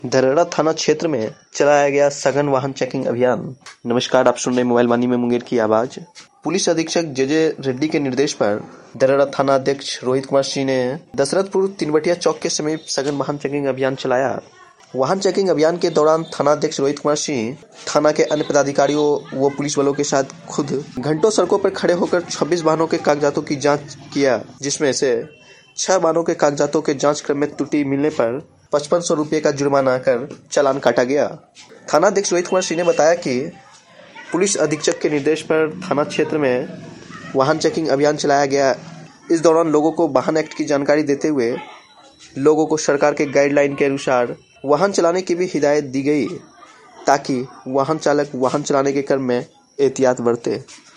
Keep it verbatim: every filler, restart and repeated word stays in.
धरेड़ा थाना क्षेत्र में चलाया गया सघन वाहन चेकिंग अभियान। नमस्कार, आप सुन रहे मोबाइल वानी में मुंगेर की आवाज। पुलिस अधीक्षक जे जे रेड्डी के निर्देश पर धरेड़ा थाना अध्यक्ष रोहित कुमार सिंह ने दशरथपुर तिनवटिया चौक के समीप सघन वाहन चेकिंग अभियान चलाया। वाहन चेकिंग अभियान के दौरान थाना अध्यक्ष रोहित कुमार सिंह थाना के अन्य पदाधिकारियों व पुलिस वालों के साथ खुद घंटों सड़कों पर खड़े होकर छब्बीस वाहनों के कागजातों की जांच किया, जिसमें से छह वाहनों के कागजातों के जांच क्रम में त्रुटि मिलने पर पचपन सौ रुपये का जुर्माना कर चालान काटा गया। थाना अध्यक्ष रोहित कुमार सिंह ने बताया कि पुलिस अधीक्षक के निर्देश पर थाना क्षेत्र में वाहन चेकिंग अभियान चलाया गया। इस दौरान लोगों को वाहन एक्ट की जानकारी देते हुए लोगों को सरकार के गाइडलाइन के अनुसार वाहन चलाने की भी हिदायत दी गई, ताकि वाहन चालक वाहन चलाने के क्रम में एहतियात बरते।